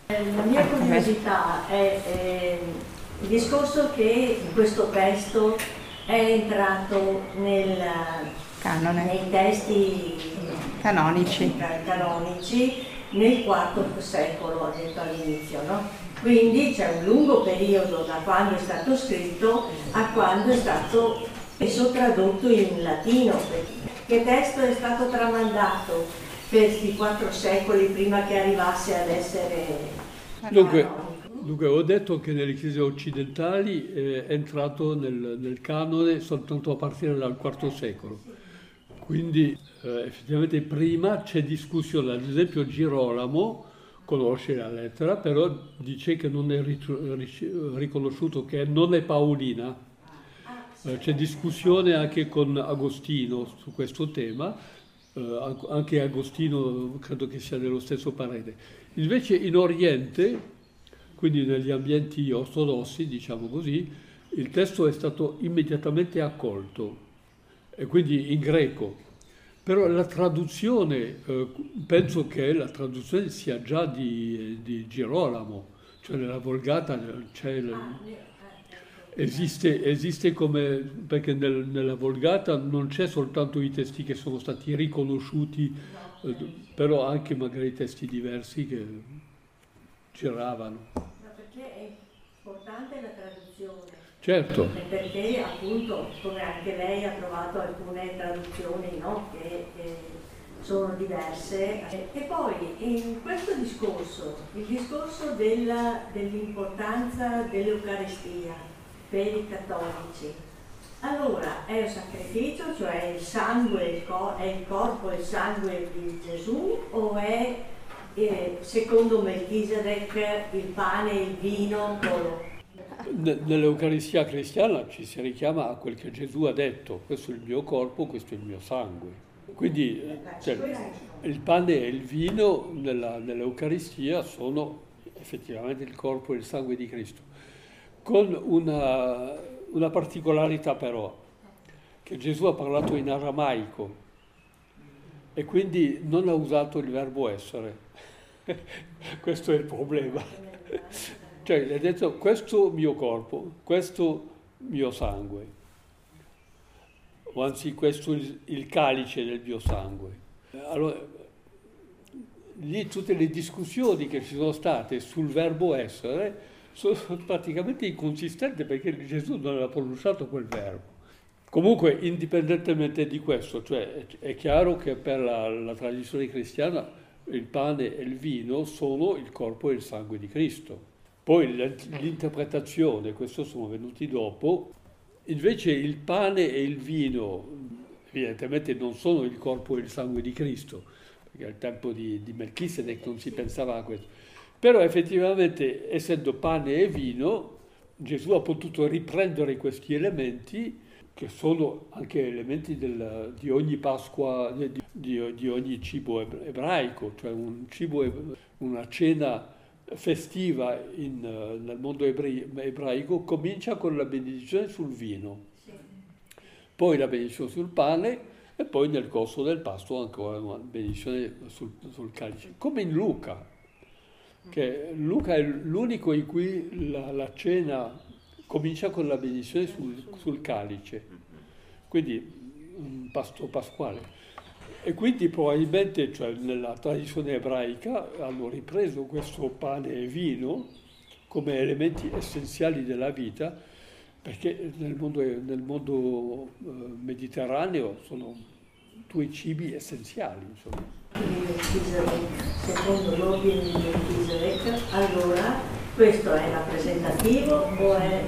La mia curiosità è il discorso che questo testo è entrato nei testi canonici nel IV secolo, ho detto all'inizio, no? Quindi c'è un lungo periodo da quando è stato scritto a quando è stato spesso tradotto in latino. Che testo è stato tramandato per questi 4 secoli prima che arrivasse ad essere... Dunque, ho detto che nelle chiese occidentali è entrato nel canone soltanto a partire dal IV secolo. Quindi effettivamente prima c'è discussione, ad esempio Girolamo conosce la lettera, però dice che non è riconosciuto, che non è paolina. C'è discussione anche con Agostino su questo tema, anche Agostino credo che sia dello stesso parere. Invece in Oriente, quindi negli ambienti ortodossi, diciamo così, il testo è stato immediatamente accolto, e quindi in greco. Però la traduzione, penso che la traduzione sia già di Girolamo, cioè nella Vulgata c'è... Esiste come, perché nella Vulgata non c'è soltanto i testi che sono stati riconosciuti, però anche magari testi diversi che giravano. Ma perché è importante la traduzione? Certo. Perché appunto, come anche lei ha trovato alcune traduzioni, no? Che sono diverse. E poi in questo discorso, il discorso dell'importanza dell'Eucaristia per i cattolici, allora è un sacrificio, cioè il sangue, è il corpo e il sangue di Gesù, o è secondo Melchisedec il pane e il vino? Nell'Eucaristia cristiana ci si richiama a quel che Gesù ha detto: questo è il mio corpo, questo è il mio sangue. Quindi il pane e il vino nell'Eucaristia sono effettivamente il corpo e il sangue di Cristo, con una particolarità però, che Gesù ha parlato in aramaico e quindi non ha usato il verbo essere. Questo è il problema. Cioè, ha detto: questo mio corpo, questo mio sangue, o anzi questo il calice del mio sangue. Allora, lì tutte le discussioni che ci sono state sul verbo essere sono praticamente inconsistenti, perché Gesù non aveva pronunciato quel verbo. Comunque, indipendentemente di questo, cioè è chiaro che per la tradizione cristiana il pane e il vino sono il corpo e il sangue di Cristo. Poi l'interpretazione, questo sono venuti dopo, invece il pane e il vino evidentemente non sono il corpo e il sangue di Cristo, perché al tempo di Melchisedec non si pensava a questo. Però effettivamente, essendo pane e vino, Gesù ha potuto riprendere questi elementi, che sono anche elementi di ogni Pasqua, di ogni cibo ebraico, cioè una cena festiva nel mondo ebraico comincia con la benedizione sul vino, poi la benedizione sul pane e poi nel corso del pasto ancora una benedizione sul calice, come in Luca. Che Luca è l'unico in cui la cena comincia con la benedizione sul calice, quindi un pasto pasquale. E quindi probabilmente, cioè, nella tradizione ebraica hanno ripreso questo pane e vino come elementi essenziali della vita, perché nel mondo mediterraneo sono 2 cibi essenziali, insomma. Secondo l'ordine di Melchisedec, allora questo è rappresentativo o è...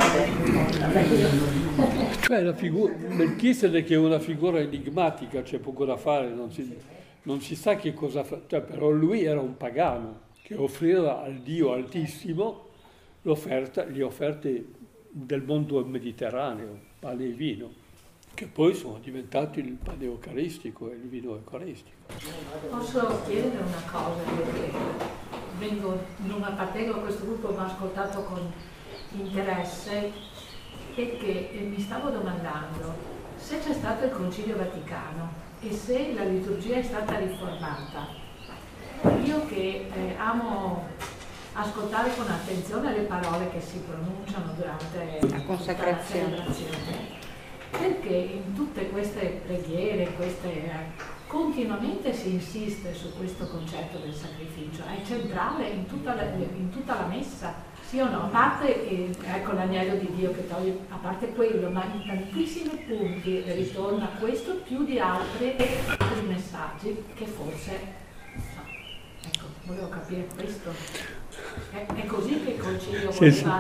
Melchisedec è una figura enigmatica, c'è poco da fare, non si sa che cosa fa, cioè, però lui era un pagano che offriva al Dio Altissimo le offerte del mondo mediterraneo, pane e vino, che poi sono diventati il pane eucaristico e il vino eucaristico. Posso chiedere una cosa? Non appartengo a questo gruppo, ma ho ascoltato con interesse, perché mi stavo domandando se c'è stato il Concilio Vaticano e se la liturgia è stata riformata. Io che amo ascoltare con attenzione le parole che si pronunciano durante la consacrazione, perché in tutte queste preghiere, continuamente si insiste su questo concetto del sacrificio, è centrale in tutta la messa, sì o no? A parte ecco, l'agnello di Dio che toglie, a parte quello, ma in tantissimi punti ritorna questo più di altri messaggi che forse, ecco, volevo capire questo. È così che il Concilio voleva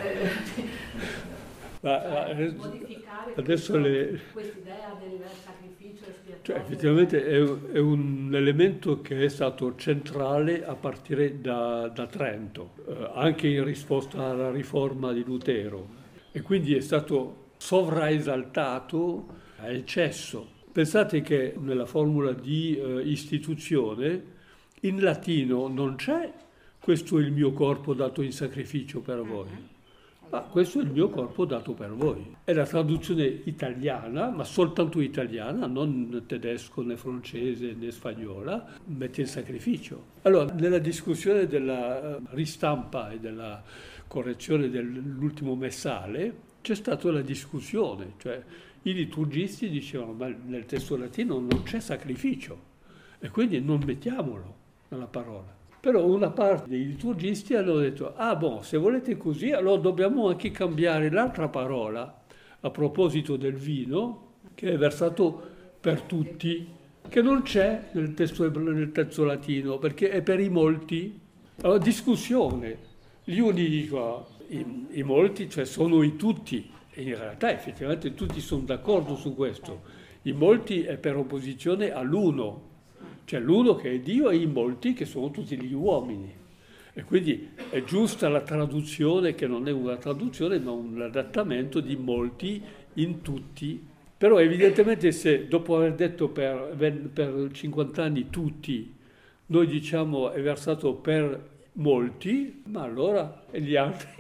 modificare adesso quest'idea del sacrificio espiatorio. Cioè, effettivamente è un elemento che è stato centrale a partire da Trento, anche in risposta alla riforma di Lutero, e quindi è stato sovraesaltato a eccesso. Pensate che nella formula di istituzione in latino non c'è "questo è il mio corpo dato in sacrificio per voi", ma "questo è il mio corpo dato per voi". È la traduzione italiana, ma soltanto italiana, non tedesco né francese né spagnola, mette il sacrificio. Allora, nella discussione della ristampa e della correzione dell'ultimo messale c'è stata la discussione, cioè i liturgisti dicevano ma nel testo latino non c'è sacrificio e quindi non mettiamolo nella parola. Però una parte dei liturgisti hanno detto se volete così allora dobbiamo anche cambiare l'altra parola a proposito del vino che è versato per tutti, che non c'è nel testo latino perché è per i molti. Allora discussione, gli uni dicono i molti, cioè sono i tutti, e in realtà effettivamente tutti sono d'accordo su questo. I molti è per opposizione all'uno, cioè l'uno che è Dio e i molti che sono tutti gli uomini. E quindi è giusta la traduzione, che non è una traduzione ma un adattamento di molti in tutti. Però evidentemente se dopo aver detto per 50 anni tutti, noi diciamo è versato per molti, ma allora e gli altri?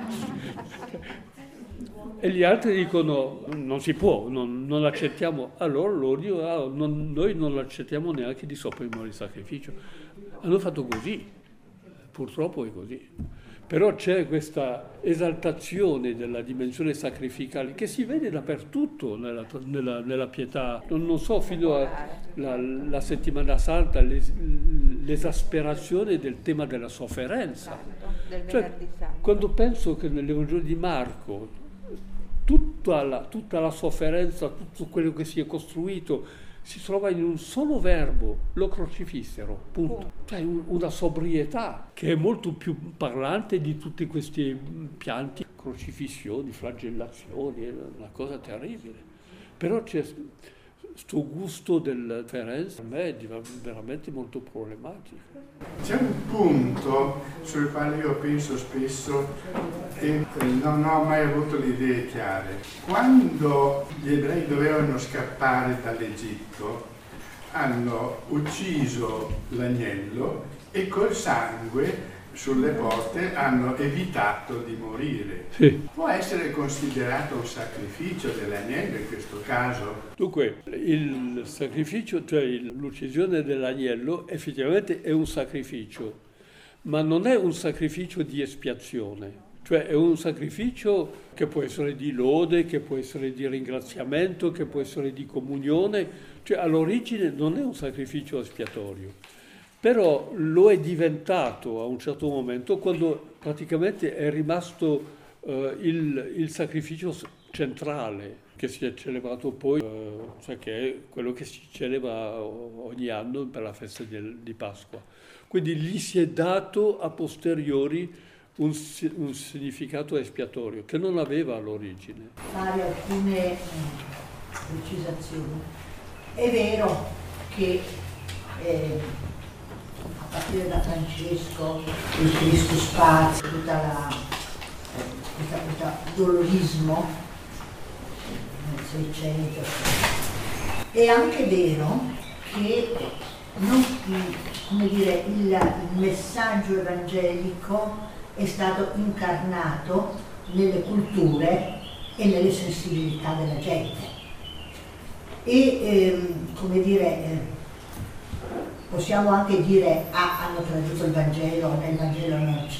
E gli altri dicono non si può, non accettiamo. Allora loro dicono noi non accettiamo neanche di sopprimere il sacrificio. Hanno fatto così, purtroppo è così. Però c'è questa esaltazione della dimensione sacrificale che si vede dappertutto nella pietà. Non so, fino alla settimana santa l'esasperazione del tema della sofferenza. Cioè, quando penso che nell'Evangelo di Marco tutta la sofferenza, tutto quello che si è costruito si trova in un solo verbo, lo crocifissero, punto. Cioè una sobrietà che è molto più parlante di tutti questi pianti, crocifissioni, flagellazioni, è una cosa terribile. Però c'è sto gusto della differenza, per me è veramente molto problematico. C'è un punto sul quale io penso spesso e non ho mai avuto le idee chiare. Quando gli ebrei dovevano scappare dall'Egitto, hanno ucciso l'agnello e col sangue sulle porte hanno evitato di morire. Sì. Può essere considerato un sacrificio dell'agnello in questo caso? Dunque, il sacrificio, cioè l'uccisione dell'agnello, effettivamente è un sacrificio, ma non è un sacrificio di espiazione. Cioè è un sacrificio che può essere di lode, che può essere di ringraziamento, che può essere di comunione. Cioè all'origine non è un sacrificio espiatorio. Però lo è diventato a un certo momento quando praticamente è rimasto il sacrificio centrale che si è celebrato poi, cioè che è quello che si celebra ogni anno per la festa di Pasqua. Quindi gli si è dato a posteriori un significato espiatorio che non aveva all'origine. Fare alcune precisazioni. È vero che a partire da Francesco, il Cristo Spazio, tutta dolorismo nel Seicento. È anche vero che il messaggio evangelico è stato incarnato nelle culture e nelle sensibilità della gente. E possiamo anche dire hanno tradotto il Vangelo, nel Vangelo non c'è.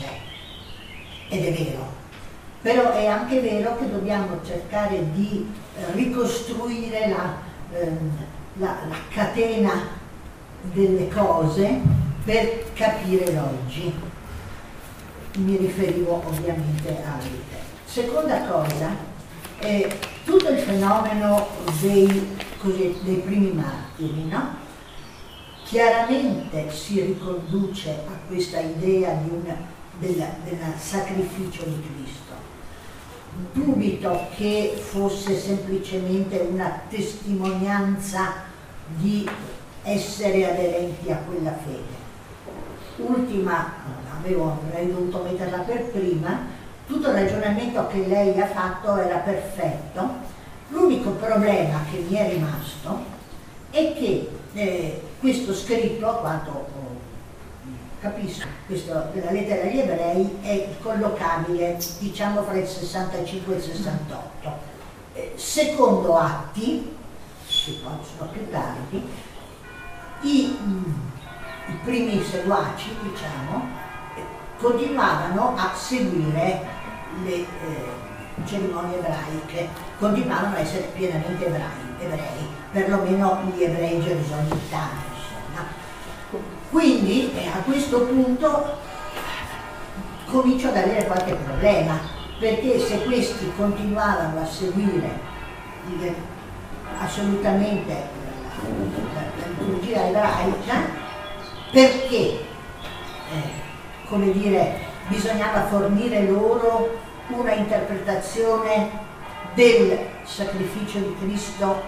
ed è vero, però è anche vero che dobbiamo cercare di ricostruire la catena delle cose per capire l'oggi. Mi riferivo ovviamente al tempo. Seconda cosa, tutto il fenomeno dei primi martiri, no? Chiaramente si riconduce a questa idea del sacrificio di Cristo. Dubito che fosse semplicemente una testimonianza di essere aderenti a quella fede. Ultima, avrei dovuto metterla per prima, tutto il ragionamento che lei ha fatto era perfetto. L'unico problema che mi è rimasto è che questo scritto, a quanto capisco, questo della lettera agli ebrei è collocabile, diciamo, fra il 65 e il 68. Secondo Atti, che poi sono più tardi, i primi seguaci, diciamo, continuavano a seguire le cerimonie ebraiche, continuavano a essere pienamente ebrei, perlomeno gli ebrei gerosolimitani, insomma. Quindi a questo punto comincio ad avere qualche problema, perché se questi continuavano a seguire assolutamente la liturgia ebraica, perché, come dire, bisognava fornire loro una interpretazione del sacrificio di Cristo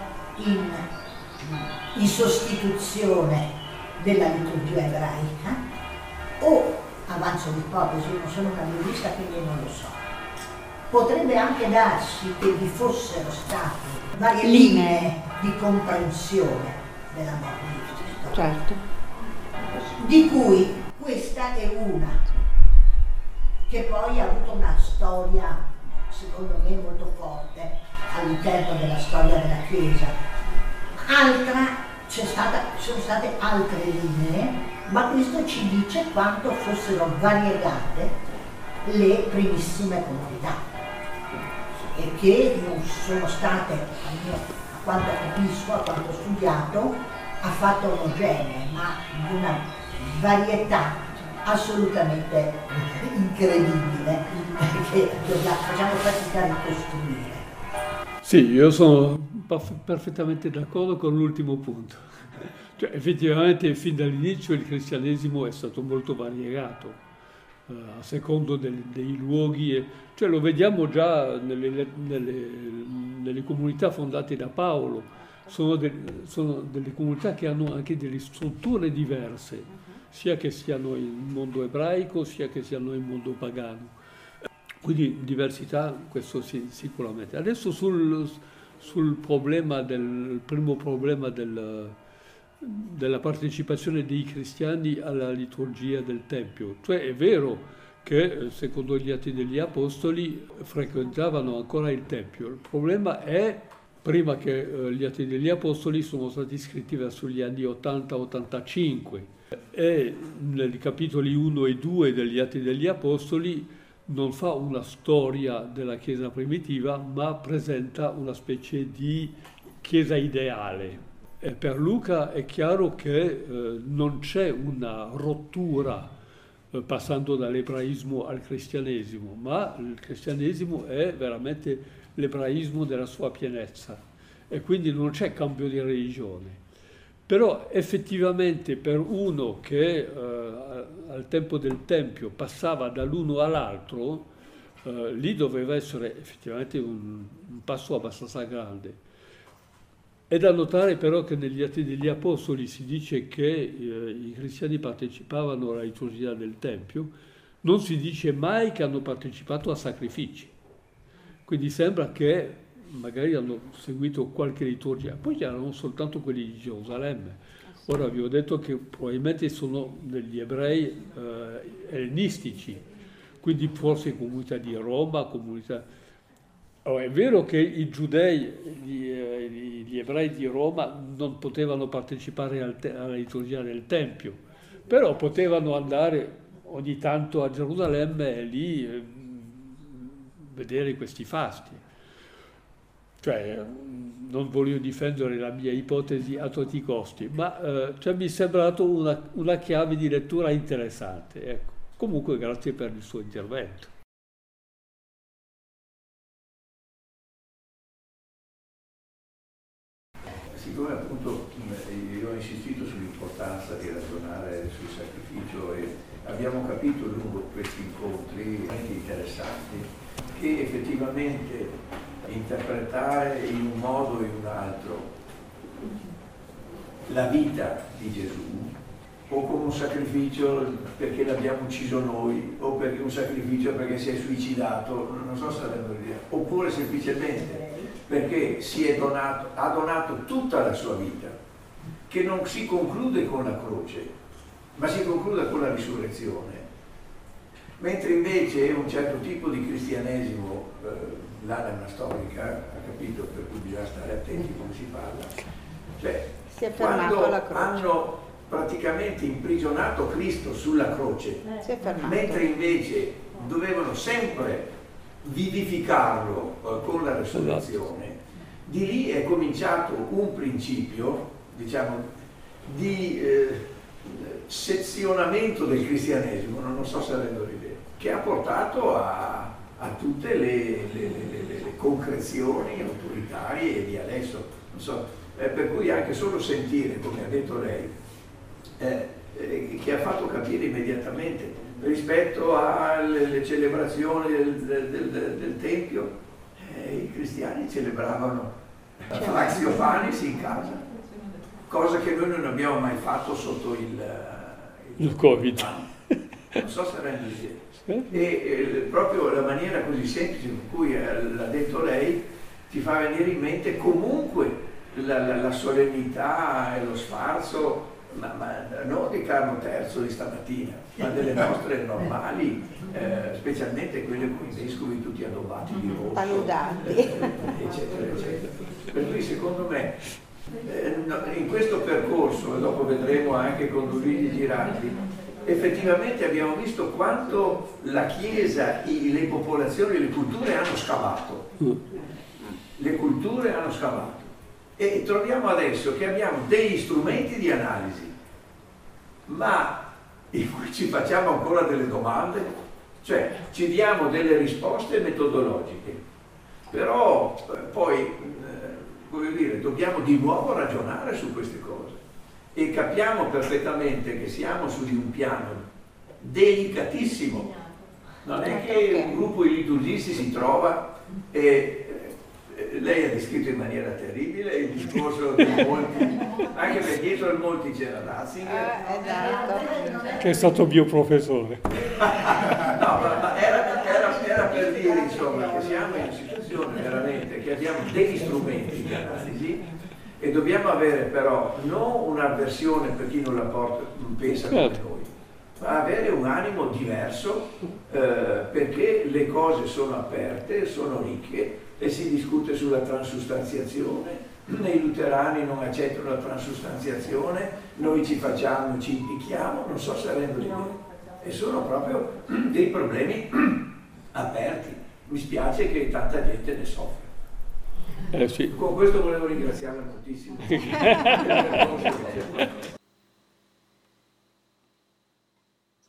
in sostituzione della liturgia ebraica, o, avanzo l'ipotesi, non sono una biblista quindi non lo so, potrebbe anche darsi che vi fossero state varie linee di comprensione della morte di Cristo. Certo. Di cui questa è una, che poi ha avuto una storia, secondo me, molto forte all'interno della storia della Chiesa. Altra, sono state altre linee, ma questo ci dice quanto fossero variegate le primissime comunità e che non sono state, a quanto capisco, a quanto ho studiato, affatto omogenee, ma di una varietà assolutamente incredibile che facciamo fatica a ricostruire. Sì, io sono perfettamente d'accordo con l'ultimo punto. Cioè, effettivamente fin dall'inizio il cristianesimo è stato molto variegato, a secondo dei luoghi, cioè lo vediamo già nelle comunità fondate da Paolo. Sono delle comunità che hanno anche delle strutture diverse, sia che siano il mondo ebraico, sia che siano il mondo pagano. Quindi diversità, questo sì, sicuramente. Adesso sul problema primo problema della partecipazione dei cristiani alla liturgia del Tempio. Cioè è vero che, secondo gli Atti degli Apostoli, frequentavano ancora il Tempio. Il problema è, prima che gli Atti degli Apostoli sono stati scritti verso gli anni 80-85 e nei capitoli 1 e 2 degli Atti degli Apostoli non fa una storia della Chiesa primitiva, ma presenta una specie di Chiesa ideale. E per Luca è chiaro che non c'è una rottura passando dall'ebraismo al cristianesimo, ma il cristianesimo è veramente l'ebraismo della sua pienezza e quindi non c'è cambio di religione. Però effettivamente per uno che al tempo del Tempio passava dall'uno all'altro, lì doveva essere effettivamente un passo abbastanza grande. È da notare però che negli Atti degli Apostoli si dice che i cristiani partecipavano alla liturgia del Tempio, non si dice mai che hanno partecipato a sacrifici. Quindi sembra che magari hanno seguito qualche liturgia, poi erano soltanto quelli di Gerusalemme. Ora vi ho detto che probabilmente sono degli ebrei ellenistici, quindi forse comunità di Roma, comunità... Allora, è vero che i giudei, gli ebrei di Roma non potevano partecipare alla liturgia del Tempio, però potevano andare ogni tanto a Gerusalemme e lì vedere questi fasti. Cioè, non voglio difendere la mia ipotesi a tutti i costi, ma cioè, mi è sembrato una chiave di lettura interessante. Ecco. Comunque grazie per il suo intervento. Siccome appunto io ho insistito sull'importanza di ragionare sul sacrificio e abbiamo capito lungo questi incontri interessanti che effettivamente interpretare in un modo o in un altro la vita di Gesù o come un sacrificio perché l'abbiamo ucciso noi o perché un sacrificio perché si è suicidato, non so se avendo l'idea, oppure semplicemente perché ha donato tutta la sua vita, che non si conclude con la croce, ma si conclude con la risurrezione. Mentre invece un certo tipo di cristianesimo, l'anima storica, ha capito, per cui bisogna stare attenti come si parla, cioè si è fermato quando alla croce. hanno praticamente imprigionato Cristo sulla croce, mentre invece dovevano sempre vivificarlo con la risurrezione, di lì è cominciato un principio, diciamo, di sezionamento del cristianesimo, non so se avendo l'idea, che ha portato a tutte le concrezioni autoritarie di adesso, non so, per cui anche solo sentire, come ha detto lei, che ha fatto capire immediatamente rispetto alle celebrazioni del Tempio, i cristiani celebravano l'Axio Panis in casa, cosa che noi non abbiamo mai fatto sotto il Covid. Non so se rende l'idea. E proprio la maniera così semplice con cui l'ha detto lei ti fa venire in mente comunque la solennità e lo sfarzo, ma non di Carlo III di stamattina, ma delle nostre normali, specialmente quelle con i vescovi tutti addobbati di rosso, eccetera, eccetera. Per cui secondo me in questo percorso, e dopo vedremo anche con Luigi Girardi, effettivamente abbiamo visto quanto la Chiesa, le popolazioni, le culture hanno scavato. Le culture hanno scavato. E troviamo adesso che abbiamo degli strumenti di analisi, ma in cui ci facciamo ancora delle domande, cioè ci diamo delle risposte metodologiche, però poi, voglio dire, dobbiamo di nuovo ragionare su queste cose e capiamo perfettamente che siamo su di un piano delicatissimo. Non è che un gruppo di liturgisti si trova e lei ha descritto in maniera terribile il discorso di molti, anche perché dietro molti c'era Ratzinger, che è stato mio professore. No, ma era per dire, insomma, che siamo in una situazione veramente che abbiamo degli strumenti di analisi e dobbiamo avere però non un'avversione per chi non la pensa come noi, ma avere un animo diverso, perché le cose sono aperte, sono ricche e si discute sulla transustanziazione. I luterani non accettano la transustanziazione, noi ci impicchiamo, non so se rendo l'idea. E sono proprio dei problemi aperti. Mi spiace che tanta gente ne soffre. Sì. Con questo volevo ringraziarla moltissimo.